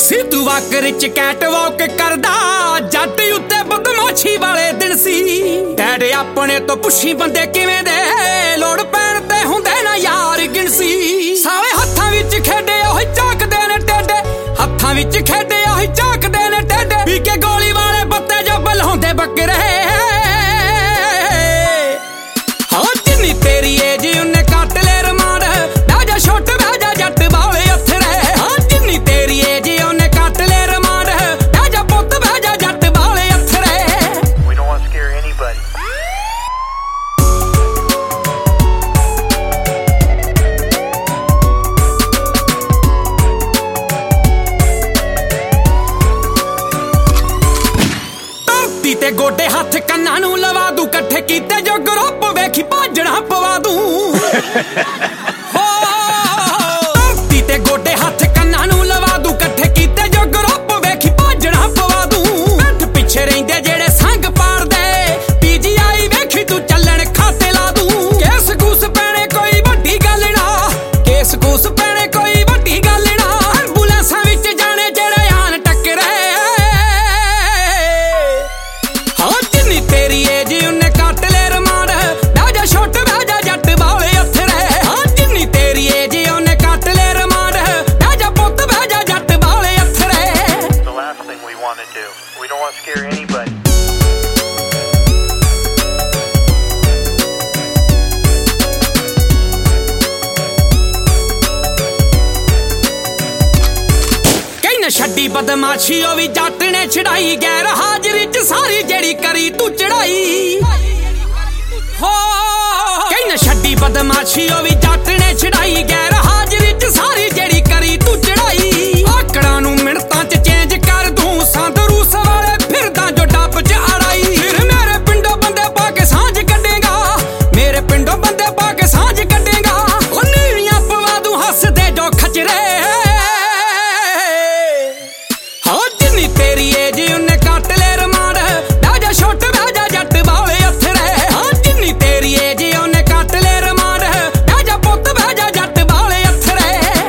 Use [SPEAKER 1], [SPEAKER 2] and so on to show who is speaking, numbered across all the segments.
[SPEAKER 1] ਸੀ ਤੂੰ ਵਾਕਰ ਚ ਕੈਟ ਵਾਕ ਕਰਦਾ ਜੱਟ ਉੱਤੇ ਬਦਮਾਸ਼ੀ ਵਾਲੇ ਦਿਨ ਸੀ ਡੈਡ ਆਪਣੇ ਤੋਂ ਪੁੱਛੀ ਬੰਦੇ ਕਿਵੇਂ ਦੇ ਲੋੜ ਪੈਣ ਤੇ ਹੁੰਦੇ ਨਾ ਯਾਰ ਗਿਣਸੀ ਸਾਲੇ ਹੱਥਾਂ ਵਿੱਚ ਖੇਡੇ ਉਹ ਝਾਕਦੇ ਨੇ ਟੇਡੇ ਹੱਥਾਂ ਵਿੱਚ ਖੇਡੇ ਉਹ ਝਾਕਦੇ ਨੇ ਟੇਡੇ ਵੀ ਕੇ ਗੋਲੀ ਵਾਲੇ ਬੱਤੇ ਜੋ ਬਲਾਉਂਦੇ ਬੱਕਰੇ ਹਾਂ ਜਿੰਨੀ ਤੇਰੀ ਏਜ ਉਹਨੇ ਕੱਟ ਲੈ ਰਮਾਨ ਬਹਿ ਜਾ ਛੋਟ ਬਹਿ ਜਾ ਜੱਟ ਵਾਲੇ ਅਥਰੇ ਹਾਂ ਜਿੰਨੀ ਤੇਰੀ ਏਜ ਉਹਨੇ ਕੱਟ ਲੈ ਰਮਾਨ ਬਹਿ ਜਾ ਪੁੱਤ ਬਹਿ ਜਾ ਜੱਟ ਵਾਲੇ ਅਥਰੇ
[SPEAKER 2] We don't want to scare anybody.
[SPEAKER 1] ਧਰਤੀ ਤੇ ਗੋਡੇ ਹੱਥ ਕੰਨਾਂ ਨੂੰ ਲਵਾ ਦੂ ਇਕੱਠੇ ਕੀਤੇ ਜੋ ਗਰੁੱਪ ਵੇਖੀ ਭਾਜਣਾ ਪਵਾ ਦੂ ਧਰਤੀ ਤੇ ਗੋਡੇ ਹੱਥ ਕੰਨਾਂ ਨੂੰ ਲਵਾ ਦੂ ਇਕੱਠੇ ਕੀਤੇ ਜੋ ਗਰੁੱਪ ਵੇਖੀ ਭਾਜਣਾ ਪਵਾ ਦੂ ਬੈਠ ਪਿੱਛੇ ਰਹਿੰਦੇ ਜਿਹੜੇ ਸੰਗ ਪਾੜਦੇ ਪੀਜੀਆਈ ਵੇਖੀ ਤੂੰ ਚੱਲਣ ਖਾਤੇ ਲਾ ਦੂ ਕੇਸ ਕੂਸ ਪੈਣੇ ਕੋਈ ਵੱਡੀ ਗੱਲ ਨਾ ਕੇਸ ਕੂਸ ਪੈਣੇ ਕੋਈ ਵੱਡੀ ਗੱਲ ਨਾ ਐਂਬੂਲੈਂਸਾਂ ਵਿੱਚ ਜਾਣੇ ਜਿਹੜੇ ਆਣ ਟੱਕਰੇ ਹਾਂ ਜਿੰਨੀ ਤੇਰੀ ਏਜ ਉਹਨੇ ਕੱਟ ਲੈ ਰਮਾਨ ਬਹਿ ਜਾ ਛੋਟ ਬਹਿ ਜਾ ਜੱਟ ਵਾਲੇ ਅਥਰੇ ਹਾਂ ਜਿੰਨੀ ਤੇਰੀ ਏਜ ਉਹਨੇ ਕੱਟ ਲੈ ਰਮਾਨ ਬਹਿ ਜਾ ਪੁੱਤ ਬਹਿ ਜਾ ਜੱਟ ਵਾਲੇ ਅਥਰੇ
[SPEAKER 2] The last thing we want to do. We don't want to scare anybody.
[SPEAKER 1] ਕਈ ਨਾ ਛੱਡੀ ਬਦਮਾਸ਼ੀ ਉਹ ਵੀ ਜੱਟ ਨੇ ਛਡਾਈ ਗੈਰ ਹਾਜ਼ਰੀ ਚ ਸਾਰੀ ਜਿਹੜੀ ਕਰੀ ਤੂੰ ਚੜਾਈ ਹੋ ਕਈ ਨਾ ਛੱਡੀ ਬਦਮਾਸ਼ੀ ਉਹ ਵੀ ਜੱਟ ਨੇ ਛਡਾਈ ਗੈਰ ਹਾਜ਼ਰੀ ਚ ਸਾਰੀ ਜਿਹੜੀ ਕਰੀ ਤੂੰ ਚੜਾਈ ਆਕੜਾਂ ਨੂੰ ਮਿੰਟਾਂ ਚ ਚੇਂਜ ਕਰ ਦੂੰ ਸੰਦਰੂਸ ਵਾਲੇ ਫਿਰਦਾ ਜੋ ਡੱਬ ਚ ਅੜਾਈ ਫਿਰ ਮੇਰੇ ਪਿੰਡੋਂ ਬੰਦੇ ਪਾ ਕੇ ਸਾਂਝ ਕੱਢੇਗਾ ਮੇਰੇ ਪਿੰਡੋਂ ਬੰਦੇ ਪਾ ਕੇ ਸਾਂਝ ਕੱਢੇਗਾ ਉਹ ਨੀਵੀਆਂ ਪਵਾ ਦੂੰ ਹੱਸਦੇ ਜੋ ਖਚਰੇ ਹਾਂ ਜਿੰਨੀ ਤੇਰੀ ਏਜ ਉਹਨੇ ਕੱਟ ਲੈ ਰਮਾਨ ਬਹਿ ਜਾ ਛੋਟ ਬਹਿ ਜਾ ਜੱਟ ਵਾਲੇ ਅਥਰੇ ਹਾਂ ਜਿੰਨੀ ਤੇਰੀ ਏਜ ਉਹਨੇ ਕੱਟ ਲੈ ਰਮਾਨ ਬਹਿ ਜਾ ਪੁੱਤ ਬਹਿ ਜਾ ਜੱਟ ਵਾਲੇ ਅਥਰੇ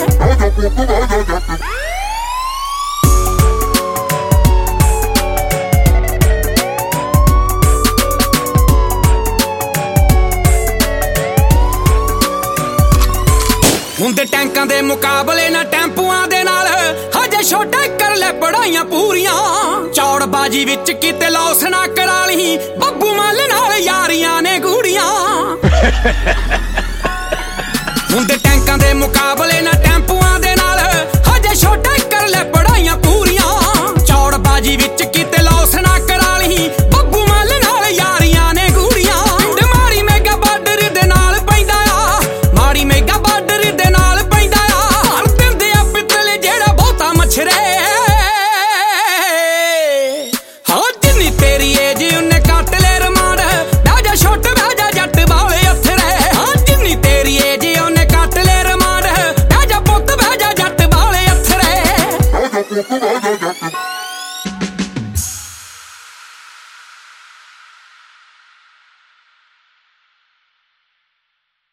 [SPEAKER 1] ਹੁੰਦੇ ਟੈਂਕਾਂ ਦੇ ਮੁਕਾਬਲੇ ਨਾ ਟੈਂਪੂਆਂ ਦੇ ਨਾਲ ਹਜੇ ਛੋਟੇ ਕਰ ਲੈ ਪੜਾਈਆਂ ਪੂਰੀਆਂ ਚੌੜਬਾਜੀ ਵਿੱਚ ਕਿਤੇ ਲੌਸ ਨਾ ਕਰਾ ਲਈ ਬੱਬੂ ਮੱਲ ਨਾਲ ਯਾਰੀਆਂ ਨੇ ਗੂੜੀਆਂ ਹੁੰਦੇ ਟੈਂਕਾਂ ਦੇ ਮੁਕਾਬਲੇ ਨਾ ਟੈਂਪੂਆਂ ਦੇ ਨਾਲ ਹਜੇ ਛੋਟੇ ਕਰ ਲੈ ਪੜਾਈਆਂ ਪੂਰੀਆਂ ਚੌੜਬਾਜੀ ਵਿੱਚ ਕਿਤੇ ਲੌਸ ਨਾ ਕਰਾ ਲਈ ਬੱਬੂ ਮੱਲ ਨਾਲ ਯਾਰੀਆਂ ਨੇ ਗੂੜੀਆਂ ਪਿੰਡ ਮਾੜੀ ਮੇਗਾ ਬਾਰਡਰ ਦੇ ਨਾਲ ਪੈਂਦਾ ਆ ਮਾੜੀ ਮੇਗਾ ਬਾਰਡਰ ਦੇ ਨਾਲ ਪੈਂਦਾ ਆ ਹਰ ਦਿੰਦੇ ਆ ਪਿੱਤਲ ਜਿਹੜਾ ਬਹੁਤਾ ਮਛਰੇ ਹਾਂ ਜਿੰਨੀ ਤੇਰੀ ਏਜ ਉਹਨੇ ਕੱਟ ਲੈ ਰਮਾਨ ਬਹਿ ਜਾ ਛੋਟ ਬਹਿ ਜਾ ਜੱਟ ਵਾਲੇ ਅਥਰੇ ਹਾਂ ਜਿੰਨੀ ਤੇਰੀ ਏਜ ਉਹਨੇ ਕੱਟ ਲੈ ਰਮਾਨ ਬਹਿ ਜਾ ਪੁੱਤ ਬਹਿ ਜਾ ਜੱਟ ਵਾਲੇ ਅਥਰੇ